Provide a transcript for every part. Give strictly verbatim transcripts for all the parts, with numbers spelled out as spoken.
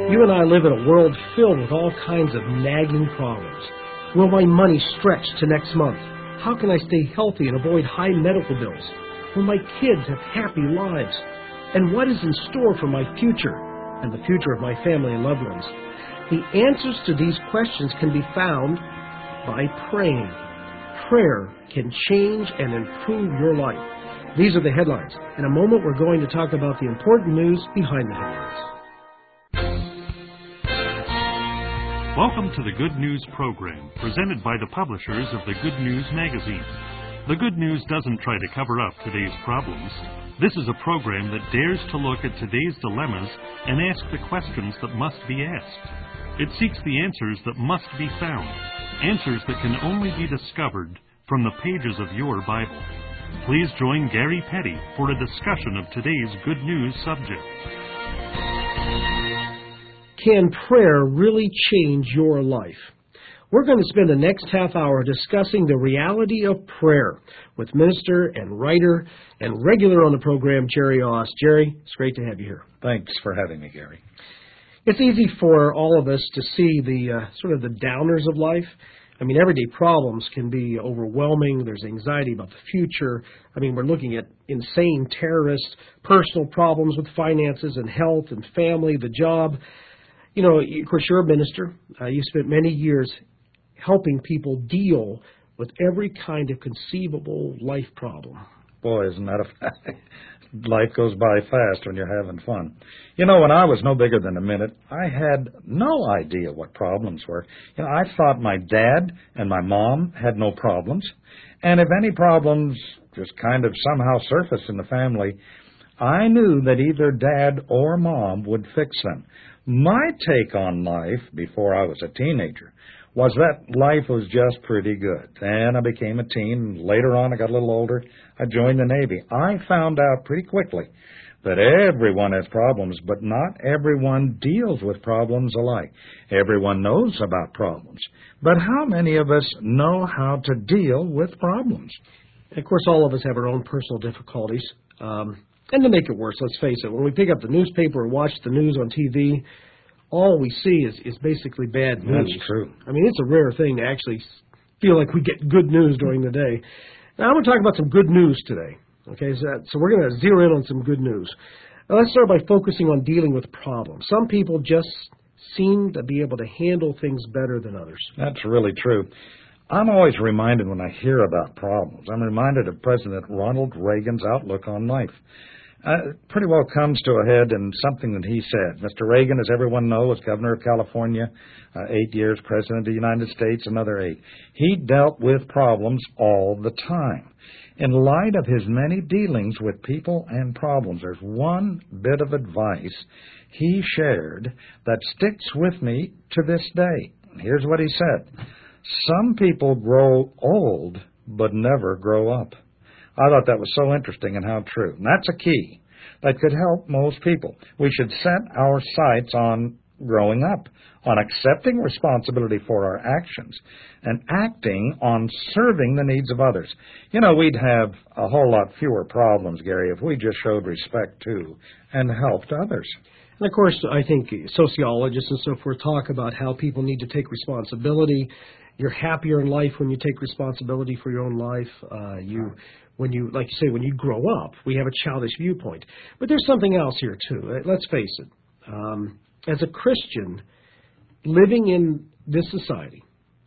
You and I live in a world filled with all kinds of nagging problems. Will my money stretch to next month? How can I stay healthy and avoid high medical bills? Will my kids have happy lives? And what is in store for my future and the future of my family and loved ones? The answers to these questions can be found by praying. Prayer can change and improve your life. These are the headlines. In a moment, we're going to talk about the important news behind the headlines. Welcome to the Good News program, presented by the publishers of the Good News magazine. The Good News doesn't try to cover up today's problems. This is a program that dares to look at today's dilemmas and ask the questions that must be asked. It seeks the answers that must be found, answers that can only be discovered from the pages of your Bible. Please join Gary Petty for a discussion of today's Good News subject. Can prayer really change your life? We're going to spend the next half hour discussing the reality of prayer with minister and writer and regular on the program, Jerry Oss. Jerry, it's great to have you here. Thanks for having me, Gary. It's easy for all of us to see the uh, sort of the downers of life. I mean, everyday problems can be overwhelming. There's anxiety about the future. I mean, we're looking at insane terrorists, personal problems with finances and health and family, the job. You know, of course, you're a minister. Uh, you spent many years helping people deal with every kind of conceivable life problem. Boy, isn't that a fact? Life goes by fast when you're having fun. You know, when I was no bigger than a minute, I had no idea what problems were. You know, I thought my dad and my mom had no problems, and if any problems just kind of somehow surfaced in the family, I knew that either dad or mom would fix them. My take on life before I was a teenager was that life was just pretty good. And I became a teen. Later on, I got a little older. I joined the Navy. I found out pretty quickly that everyone has problems, but not everyone deals with problems alike. Everyone knows about problems. But how many of us know how to deal with problems? And of course, all of us have our own personal difficulties. Um, and to make it worse, let's face it, when we pick up the newspaper or watch the news on T V, all we see is, is basically bad news. That's true. I mean, it's a rare thing to actually feel like we get good news during the day. Now, I'm going to talk about some good news today. Okay, so, that, so we're going to zero in on some good news. Now, let's start by focusing on dealing with problems. Some people just seem to be able to handle things better than others. That's really true. I'm always reminded when I hear about problems, I'm reminded of President Ronald Reagan's outlook on life. Uh, pretty well comes to a head in something that he said. Mister Reagan, as everyone knows, was governor of California, uh, eight years, president of the United States, another eight. He dealt with problems all the time. In light of his many dealings with people and problems, there's one bit of advice he shared that sticks with me to this day. Here's what he said. Some people grow old but never grow up. I thought that was so interesting and how true. And that's a key that could help most people. We should set our sights on growing up, on accepting responsibility for our actions, and acting on serving the needs of others. You know, we'd have a whole lot fewer problems, Gary, if we just showed respect to and helped others. And, of course, I think sociologists and so forth talk about how people need to take responsibility. You're happier in life when you take responsibility for your own life. Uh, you, when you, like you say, when you grow up, we have a childish viewpoint. But there's something else here, too. Let's face it. Um, as a Christian, living in this society,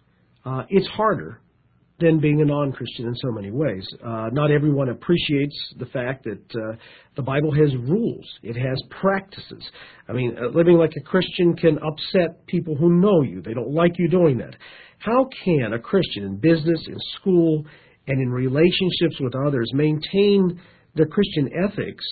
uh, it's harder than being a non-Christian in so many ways. Uh, not everyone appreciates the fact that uh, the Bible has rules. It has practices. I mean, uh, living like a Christian can upset people who know you. They don't like you doing that. How can a Christian in business, in school, and in relationships with others maintain their Christian ethics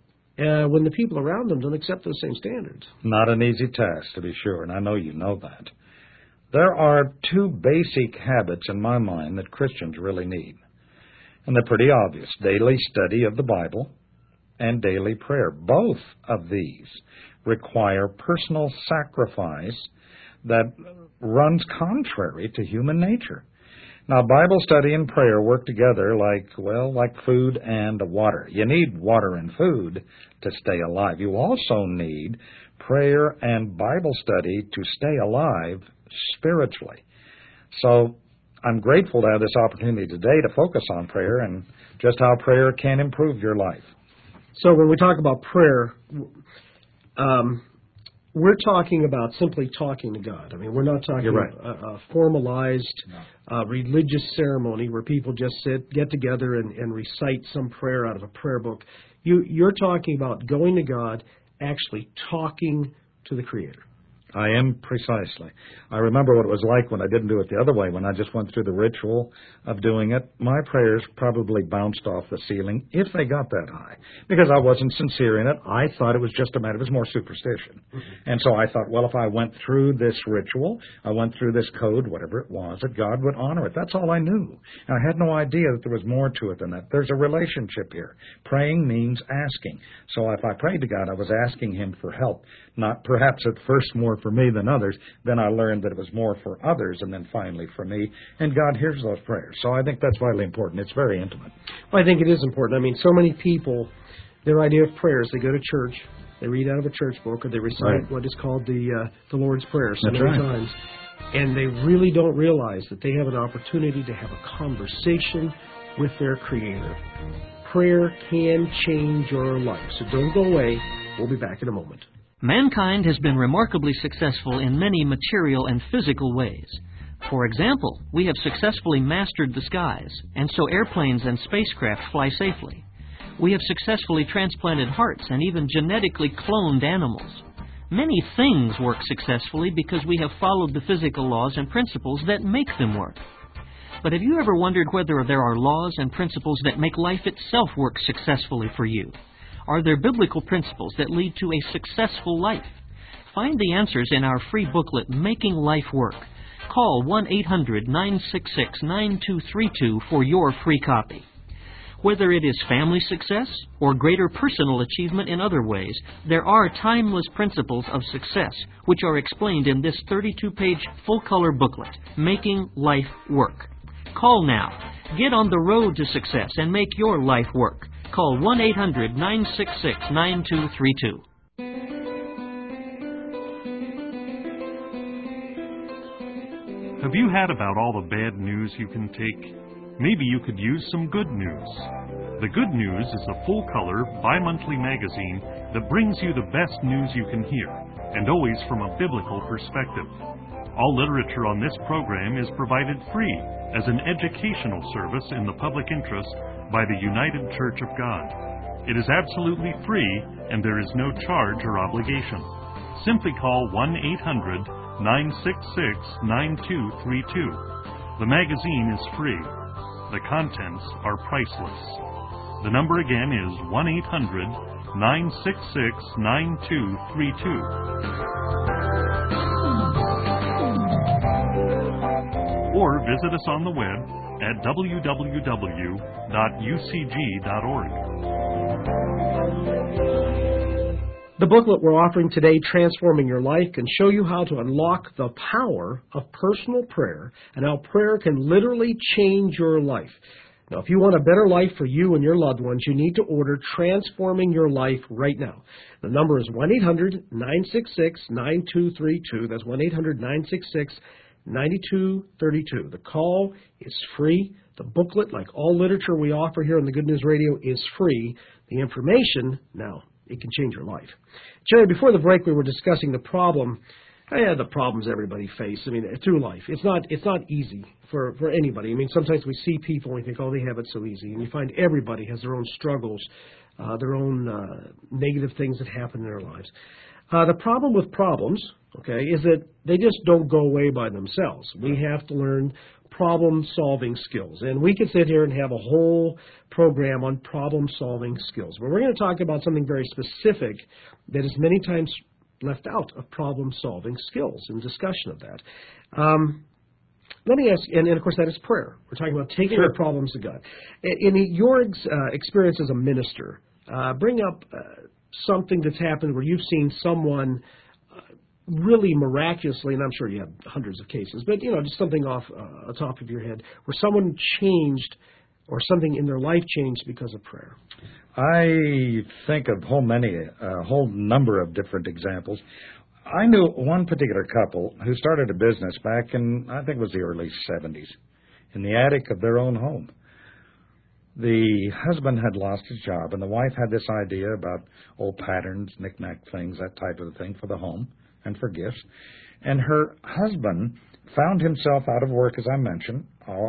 uh, when the people around them don't accept those same standards? Not an easy task, to be sure, and I know you know that. There are two basic habits in my mind that Christians really need, and they're pretty obvious. Daily study of the Bible and daily prayer. Both of these require personal sacrifice that runs contrary to human nature. Now, Bible study and prayer work together like, well, like food and water. You need water and food to stay alive. You also need prayer and Bible study to stay alive spiritually. So I'm grateful to have this opportunity today to focus on prayer and just how prayer can improve your life. So when we talk about prayer, um, we're talking about simply talking to God. I mean, we're not talking You're right. about a, a formalized No. uh, religious ceremony where people just sit, get together and, and recite some prayer out of a prayer book. You, you're talking about going to God, actually talking to the Creator. I am precisely. I remember what it was like when I didn't do it the other way, when I just went through the ritual of doing it. My prayers probably bounced off the ceiling, if they got that high, because I wasn't sincere in it. I thought it was just a matter, it was more superstition. Mm-hmm. And so I thought, well, if I went through this ritual, I went through this code, whatever it was, that God would honor it. That's all I knew. And I had no idea that there was more to it than that. There's a relationship here. Praying means asking. So if I prayed to God, I was asking Him for help, not perhaps at first more for me than others. Then I learned that it was more for others and then finally for me. And God hears those prayers. So I think that's vitally important. It's very intimate. Well, I think it is important. I mean, so many people, their idea of prayer is they go to church, they read out of a church book, or they recite right. what is called the uh, the Lord's Prayer so that's many right. times. And they really don't realize that they have an opportunity to have a conversation with their Creator. Prayer can change your life. So don't go away. We'll be back in a moment. Mankind has been remarkably successful in many material and physical ways. For example, we have successfully mastered the skies, and so airplanes and spacecraft fly safely. We have successfully transplanted hearts and even genetically cloned animals. Many things work successfully because we have followed the physical laws and principles that make them work. But have you ever wondered whether there are laws and principles that make life itself work successfully for you? Are there biblical principles that lead to a successful life? Find the answers in our free booklet, Making Life Work. Call one eight hundred nine six six nine two three two for your free copy. Whether it is family success or greater personal achievement in other ways, there are timeless principles of success which are explained in this thirty-two page full-color booklet, Making Life Work. Call now. Get on the road to success and make your life work. Call one eight hundred nine six six nine two three two. Have you had about all the bad news you can take? Maybe you could use some good news. The Good News is a full-color, bi-monthly magazine that brings you the best news you can hear, and always from a biblical perspective. All literature on this program is provided free as an educational service in the public interest by the United Church of God. It is absolutely free, and there is no charge or obligation. Simply call one eight hundred nine six six nine two three two. The magazine is free. The contents are priceless. The number again is one eight hundred nine six six nine two three two. Or visit us on the web at w w w dot u c g dot org. The booklet we're offering today, Transforming Your Life, can show you how to unlock the power of personal prayer and how prayer can literally change your life. Now, if you want a better life for you and your loved ones, you need to order Transforming Your Life right now. The number is one eight hundred nine six six nine two three two. That's one eight hundred nine six six nine two three two. The call is free. The booklet, like all literature we offer here on the Good News Radio, is free. The information, now, it can change your life. Jerry, before the break, we were discussing the problem, eh, the problems everybody faces. I mean, through life. It's not it's not easy for, for anybody. I mean, sometimes we see people and we think, oh, they have it so easy. And you find everybody has their own struggles, uh, their own uh, negative things that happen in their lives. Uh, the problem with problems, okay, is that they just don't go away by themselves. We have to learn problem-solving skills. And we could sit here and have a whole program on problem-solving skills. But we're going to talk about something very specific that is many times left out of problem-solving skills and discussion of that. Um, let me ask, and, and of course that is prayer. We're talking about taking Sure. our problems to God. In, in your ex, uh, experience as a minister, uh, bring up uh, something that's happened where you've seen someone really miraculously, and I'm sure you have hundreds of cases, but, you know, just something off uh, the top of your head, where someone changed or something in their life changed because of prayer? I think of whole many, a whole number of different examples. I knew one particular couple who started a business back in, I think it was the early seventies, in the attic of their own home. The husband had lost his job, and the wife had this idea about old patterns, knick-knack things, that type of thing for the home and for gifts. And her husband found himself out of work, as I mentioned,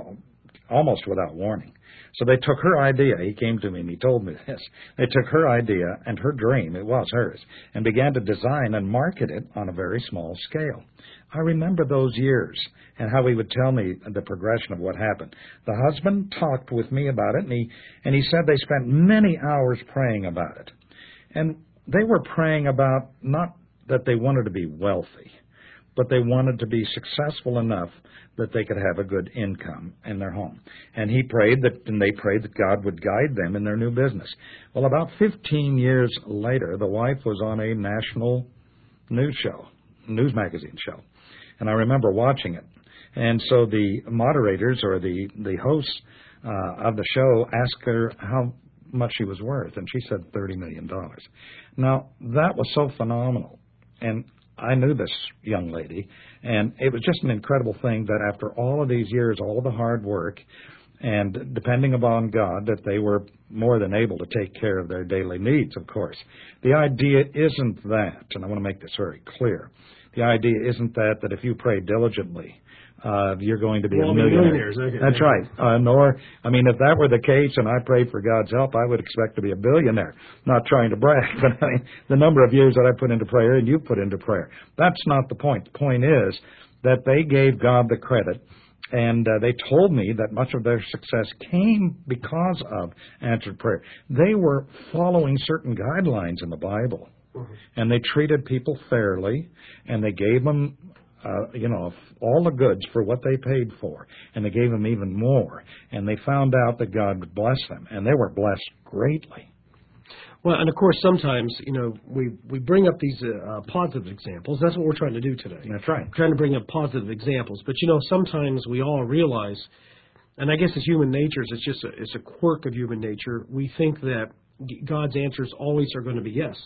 almost without warning. So they took her idea. He came to me and he told me this. They took her idea and her dream, it was hers, and began to design and market it on a very small scale. I remember those years and how he would tell me the progression of what happened. The husband talked with me about it, and he, and he said they spent many hours praying about it. And they were praying about not that they wanted to be wealthy, but they wanted to be successful enough that they could have a good income in their home. And he prayed that, and they prayed that God would guide them in their new business. Well, about fifteen years later, the wife was on a national news show, news magazine show. And I remember watching it. And so the moderators or the, the hosts uh, of the show asked her how much she was worth, and she said thirty million dollars. Now, that was so phenomenal. And I knew this young lady, and it was just an incredible thing that after all of these years, all of the hard work, and depending upon God, that they were more than able to take care of their daily needs, of course. The idea isn't that, and I want to make this very clear, the idea isn't that, that if you pray diligently, Uh, you're going to be well, a millionaire. Okay. That's right. Uh, nor, I mean, if that were the case and I prayed for God's help, I would expect to be a billionaire. Not trying to brag, but I mean, the number of years that I put into prayer and you put into prayer. That's not the point. The point is that they gave God the credit, and uh, they told me that much of their success came because of answered prayer. They were following certain guidelines in the Bible, mm-hmm. and they treated people fairly, and they gave them Uh, you know, all the goods for what they paid for, and they gave them even more, and they found out that God would bless them, and they were blessed greatly. Well, and of course, sometimes, you know, we, we bring up these uh, positive examples. That's what we're trying to do today. That's right. We're trying to bring up positive examples. But, you know, sometimes we all realize, and I guess it's human nature, it's just a, it's a quirk of human nature, we think that God's answers always are going to be yes.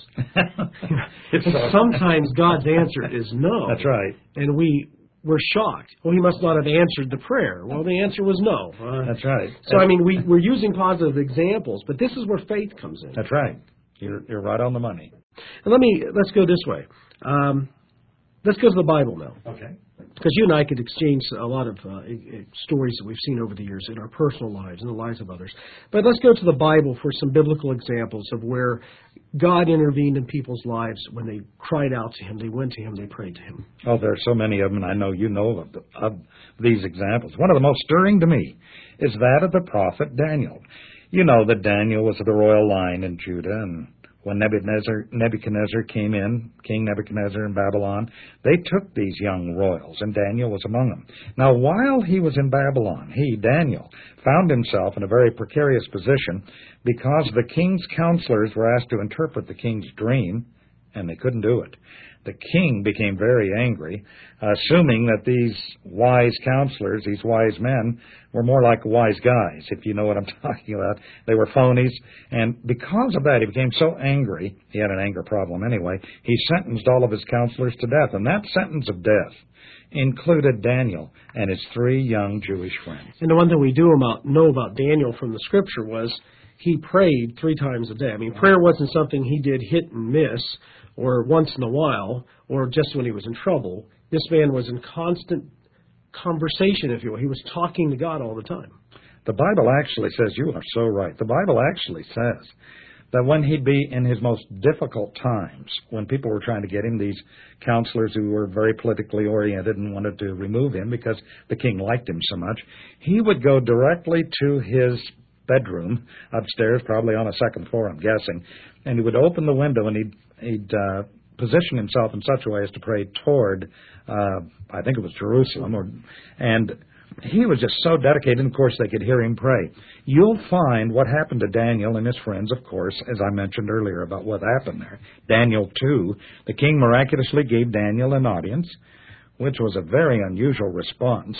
Sometimes God's answer is no. That's right. And we, we're shocked. Well, he must not have answered the prayer. Well, the answer was no. Uh, That's right. So, I mean, we, we're using positive examples, but this is where faith comes in. That's right. You're, you're right on the money. And let me, let's go this way. Um, let's go to the Bible now. Okay. Because you and I could exchange a lot of uh, stories that we've seen over the years in our personal lives and the lives of others. But let's go to the Bible for some biblical examples of where God intervened in people's lives when they cried out to him, they went to him, they prayed to him. Oh, there are so many of them, and I know you know of, the, of these examples. One of the most stirring to me is that of the prophet Daniel. You know that Daniel was of the royal line in Judah, and when Nebuchadnezzar, Nebuchadnezzar came in, King Nebuchadnezzar in Babylon, they took these young royals, and Daniel was among them. Now, while he was in Babylon, he, Daniel, found himself in a very precarious position because the king's counselors were asked to interpret the king's dream, and they couldn't do it. The king became very angry, assuming that these wise counselors, these wise men, were more like wise guys, if you know what I'm talking about. They were phonies, and because of that, he became so angry, he had an anger problem anyway, he sentenced all of his counselors to death, and that sentence of death included Daniel and his three young Jewish friends. And the one thing we do about, know about Daniel from the Scripture was he prayed three times a day. I mean, prayer wasn't something he did hit and miss, or once in a while, or just when he was in trouble. This man was in constant conversation, if you will. He was talking to God all the time. The Bible actually says, you are so right, the Bible actually says that when he'd be in his most difficult times, when people were trying to get him, these counselors who were very politically oriented and wanted to remove him because the king liked him so much, he would go directly to his bedroom upstairs, probably on a second floor, I'm guessing, and he would open the window and he'd He'd uh, position himself in such a way as to pray toward, uh, I think it was Jerusalem, or, and he was just so dedicated, and of course they could hear him pray. You'll find what happened to Daniel and his friends, of course, as I mentioned earlier about what happened there. Daniel two, the king miraculously gave Daniel an audience, which was a very unusual response.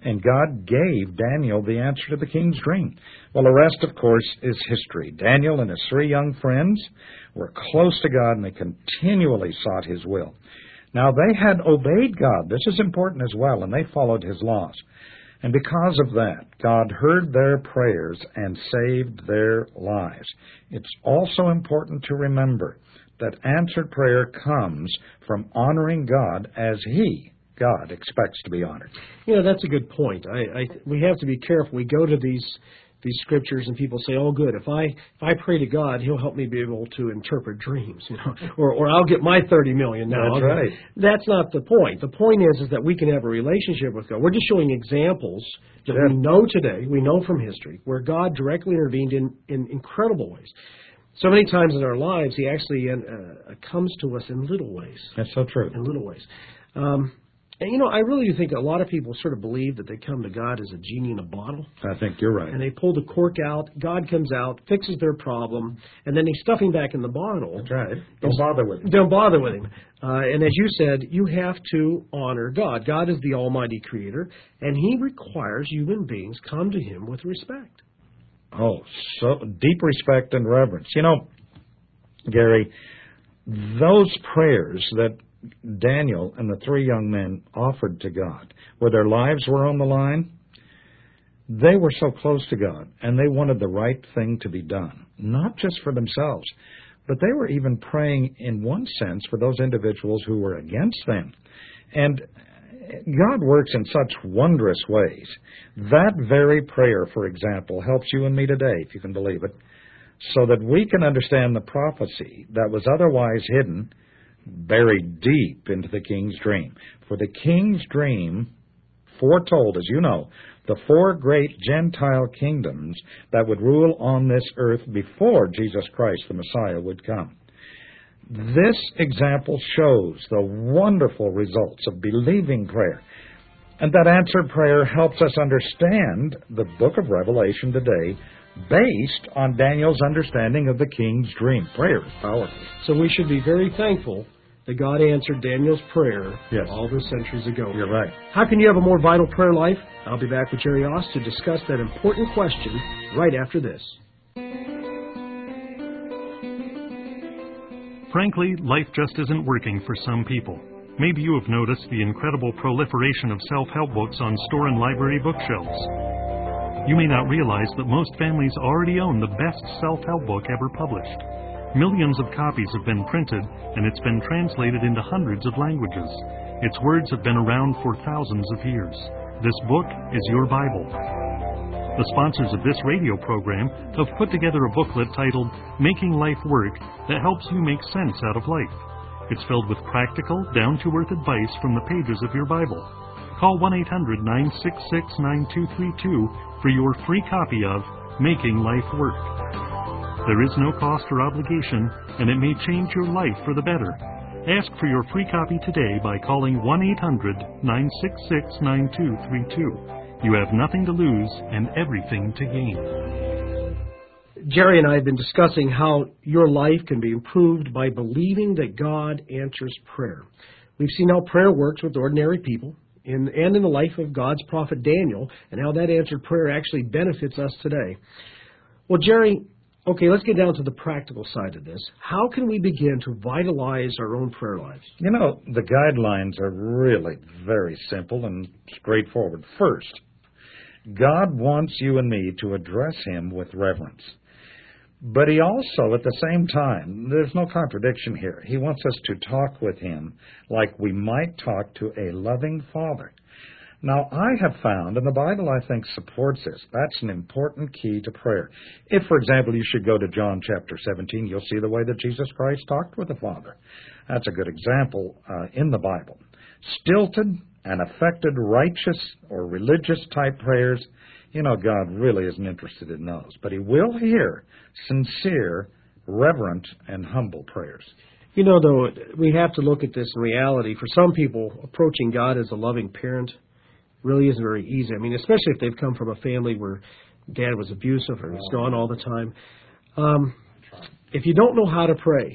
And God gave Daniel the answer to the king's dream. Well, the rest, of course, is history. Daniel and his three young friends were close to God, and they continually sought his will. Now, they had obeyed God. This is important as well, and they followed his laws. And because of that, God heard their prayers and saved their lives. It's also important to remember that answered prayer comes from honoring God as He, God, expects to be honored. You know, that's a good point. I, I we have to be careful. We go to these these scriptures and people say, "Oh, good. If I if I pray to God, He'll help me be able to interpret dreams, you know, or or I'll get my thirty million now." That's right. That's not the point. The point is is that we can have a relationship with God. We're just showing examples that Yeah. we know today, we know from history, where God directly intervened in, in incredible ways. So many times in our lives, He actually uh, comes to us in little ways. That's so true. In little ways. Um, And, you know, I really do think a lot of people sort of believe that they come to God as a genie in a bottle. I think you're right. And they pull the cork out, God comes out, fixes their problem, and then they stuff him back in the bottle. That's right. Don't bother with him. Don't bother with him. Uh, and as you said, you have to honor God. God is the almighty creator, and He requires human beings come to Him with respect. Oh, so deep respect and reverence. You know, Gary, those prayers that Daniel and the three young men offered to God, where their lives were on the line, they were so close to God, and they wanted the right thing to be done, not just for themselves, but they were even praying, in one sense, for those individuals who were against them. And God works in such wondrous ways. That very prayer, for example, helps you and me today, if you can believe it, so that we can understand the prophecy that was otherwise hidden, buried deep into the king's dream. For the king's dream foretold, as you know, the four great Gentile kingdoms that would rule on this earth before Jesus Christ, the Messiah, would come. This example shows the wonderful results of believing prayer. And that answered prayer helps us understand the book of Revelation today, based on Daniel's understanding of the king's dream. Prayer is powerful. So we should be very thankful that God answered Daniel's prayer Yes. all those centuries ago. You're right. How can you have a more vital prayer life? I'll be back with Jerry Oss to discuss that important question right after this. Frankly, life just isn't working for some people. Maybe you have noticed the incredible proliferation of self-help books on store and library bookshelves. You may not realize that most families already own the best self-help book ever published. Millions of copies have been printed, and it's been translated into hundreds of languages. Its words have been around for thousands of years. This book is your Bible. The sponsors of this radio program have put together a booklet titled Making Life Work that helps you make sense out of life. It's filled with practical, down-to-earth advice from the pages of your Bible. Call one eight hundred nine six six nine two three two for your free copy of Making Life Work. There is no cost or obligation, and it may change your life for the better. Ask for your free copy today by calling one eight hundred nine six six nine two three two. You have nothing to lose and everything to gain. Jerry and I have been discussing how your life can be improved by believing that God answers prayer. We've seen how prayer works with ordinary people in, and in the life of God's prophet Daniel, and how that answered prayer actually benefits us today. Well, Jerry, okay, let's get down to the practical side of this. How can we begin to vitalize our own prayer lives? You know, the guidelines are really very simple and straightforward. First, God wants you and me to address Him with reverence. But He also, at the same time, there's no contradiction here. He wants us to talk with Him like we might talk to a loving Father. Now, I have found, and the Bible, I think, supports this, that's an important key to prayer. If, for example, you should go to John chapter seventeen, you'll see the way that Jesus Christ talked with the Father. That's a good example uh, in the Bible. Stilted and affected righteous or religious-type prayers, you know, God really isn't interested in those. But He will hear sincere, reverent, and humble prayers. You know, though, we have to look at this in reality. For some people, approaching God as a loving parent really isn't very easy. I mean, especially if they've come from a family where dad was abusive or was gone all the time. Um, if you don't know how to pray,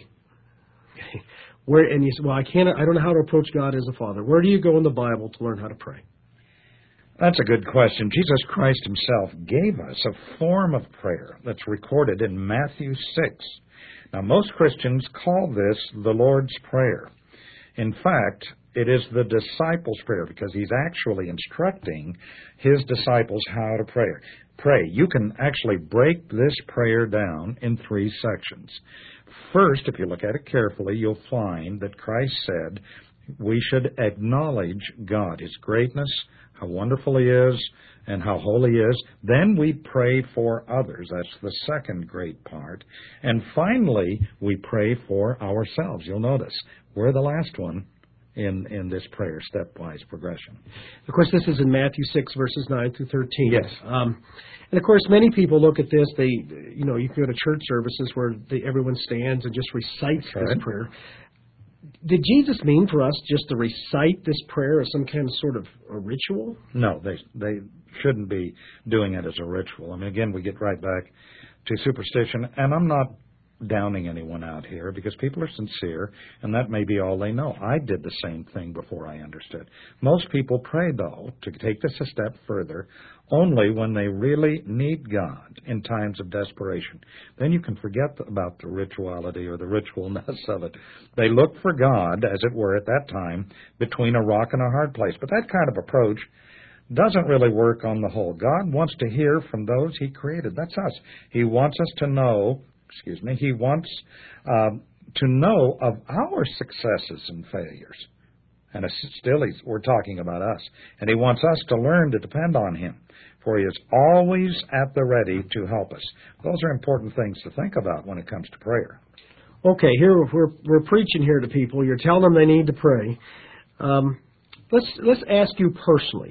where and you say, well, I can't, I don't know how to approach God as a father. Where do you go in the Bible to learn how to pray? That's a good question. Jesus Christ himself gave us a form of prayer that's recorded in Matthew six. Now, most Christians call this the Lord's Prayer. In fact, it is the disciples' prayer because he's actually instructing his disciples how to pray. Pray. You can actually break this prayer down in three sections. First, if you look at it carefully, you'll find that Christ said we should acknowledge God, his greatness, how wonderful he is, and how holy he is. Then we pray for others. That's the second great part. And finally, we pray for ourselves. You'll notice we're the last one in, in this prayer stepwise progression. Of course, this is in Matthew six, verses nine through thirteen. Yes. Um, and of course, many people look at this. They, you know, you can go to church services where they, everyone stands and just recites That's this right. prayer. Did Jesus mean for us just to recite this prayer as some kind of sort of a ritual? No, they they shouldn't be doing it as a ritual. I mean, again, we get right back to superstition, and I'm not downing anyone out here because people are sincere, and that may be all they know. I did the same thing before I understood. Most people pray, though, to take this a step further, only when they really need God in times of desperation. Then you can forget about the rituality or the ritualness of it. They look for God, as it were, at that time, between a rock and a hard place. But that kind of approach doesn't really work on the whole. God wants to hear from those he created. That's us. He wants us to know, excuse me, he wants um, to know of our successes and failures. And still, he's, we're talking about us. And he wants us to learn to depend on him, for he is always at the ready to help us. Those are important things to think about when it comes to prayer. Okay, here we're we're preaching here to people. You're telling them they need to pray. Um, let's let's ask you personally,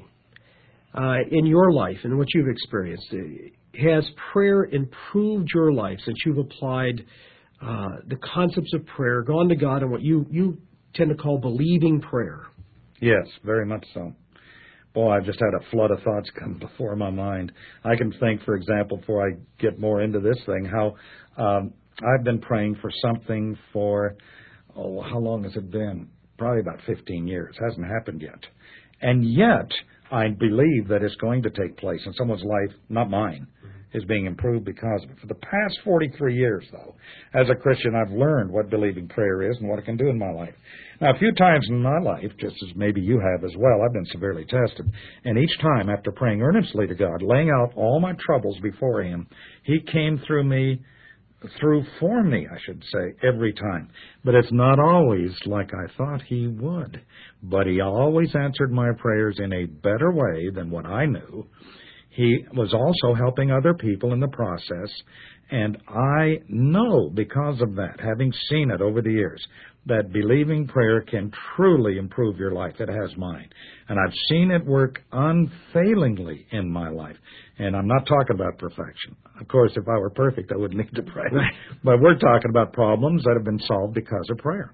uh, in your life and what you've experienced, has prayer improved your life since you've applied uh, the concepts of prayer, gone to God, and what you you tend to call believing prayer? Yes, very much so. Boy, I've just had a flood of thoughts come before my mind. I can think, for example, before I get more into this thing, how um, I've been praying for something for, oh, how long has it been? Probably about fifteen years. It hasn't happened yet. And yet, I believe that it's going to take place in someone's life, not mine, is being improved because of it. For the past forty-three years, though, as a Christian, I've learned what believing prayer is and what it can do in my life. Now, a few times in my life, just as maybe you have as well, I've been severely tested. And each time, after praying earnestly to God, laying out all my troubles before him, he came through me, through for me, I should say, every time. But it's not always like I thought he would. But he always answered my prayers in a better way than what I knew. He was also helping other people in the process, and I know because of that, having seen it over the years, that believing prayer can truly improve your life. It has mine. And I've seen it work unfailingly in my life. And I'm not talking about perfection. Of course, if I were perfect, I wouldn't need to pray. But we're talking about problems that have been solved because of prayer.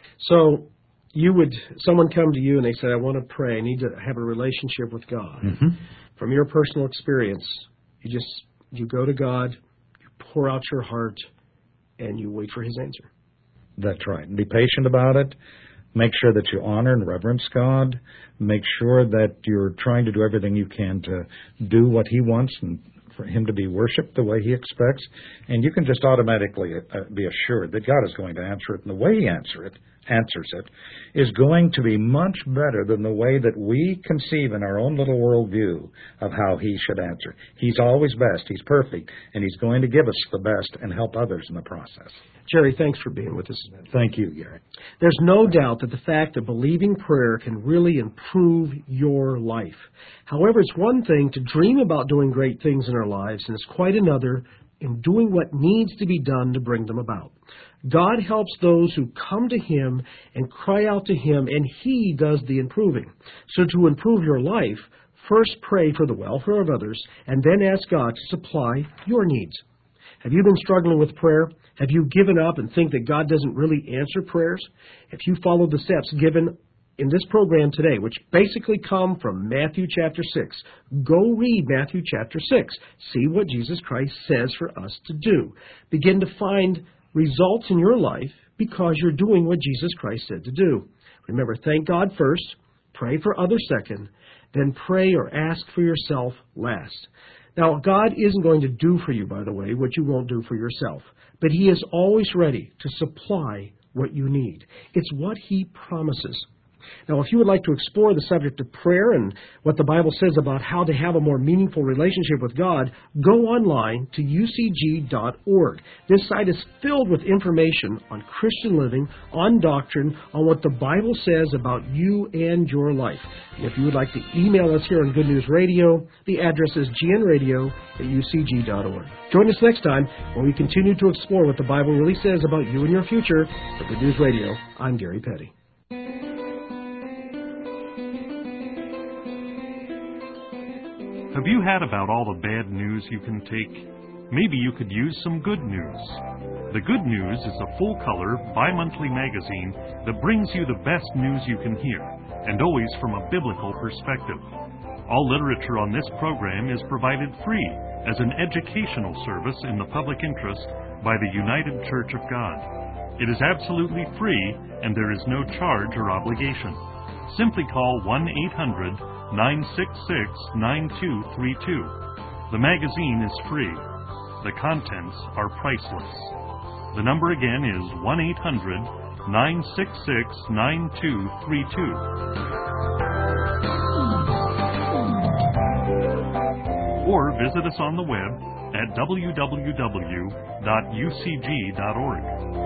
So you would, someone come to you and they said, I want to pray, I need to have a relationship with God. Mm-hmm. From your personal experience, you just, you go to God, you pour out your heart, and you wait for his answer. That's right. And be patient about it. Make sure that you honor and reverence God. Make sure that you're trying to do everything you can to do what he wants and for him to be worshipped the way he expects. And you can just automatically uh, be assured that God is going to answer it. And the way he answer it, answers it is going to be much better than the way that we conceive in our own little worldview of how he should answer. He's always best. He's perfect. And he's going to give us the best and help others in the process. Jerry, thanks for being with us. Thank you, Gary. There's no doubt that the fact that believing prayer can really improve your life. However, it's one thing to dream about doing great things in our lives, and it's quite another in doing what needs to be done to bring them about. God helps those who come to him and cry out to him, and he does the improving. So to improve your life, first pray for the welfare of others, and then ask God to supply your needs. Have you been struggling with prayer? Have you given up and think that God doesn't really answer prayers? If you follow the steps given in this program today, which basically come from Matthew chapter six, go read Matthew chapter six. See what Jesus Christ says for us to do. Begin to find results in your life because you're doing what Jesus Christ said to do. Remember, thank God first, pray for others second, then pray or ask for yourself last. Now, God isn't going to do for you, by the way, what you won't do for yourself. But He is always ready to supply what you need. It's what He promises. Now, if you would like to explore the subject of prayer and what the Bible says about how to have a more meaningful relationship with God, go online to U C G dot org. This site is filled with information on Christian living, on doctrine, on what the Bible says about you and your life. And if you would like to email us here on Good News Radio, the address is g n radio at u c g dot org. Join us next time when we continue to explore what the Bible really says about you and your future. For Good News Radio, I'm Gary Petty. Have you had about all the bad news you can take? Maybe you could use some good news. The Good News is a full-color, bi-monthly magazine that brings you the best news you can hear, and always from a biblical perspective. All literature on this program is provided free as an educational service in the public interest by the United Church of God. It is absolutely free, and there is no charge or obligation. Simply call one eight hundred nine six six nine two three two. The magazine is free. The contents are priceless. The number again is one eight hundred nine six six nine two three two. Or visit us on the web at w w w dot u c g dot org.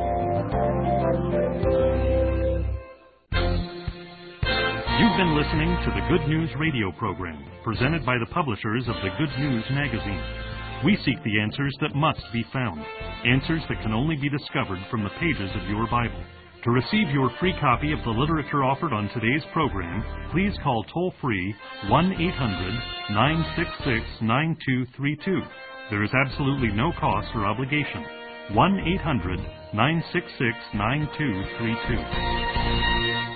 You've been listening to the Good News Radio program, presented by the publishers of the Good News magazine. We seek the answers that must be found, answers that can only be discovered from the pages of your Bible. To receive your free copy of the literature offered on today's program, please call toll-free one eight hundred nine six six nine two three two. There is absolutely no cost or obligation. one eight hundred nine six six nine two three two.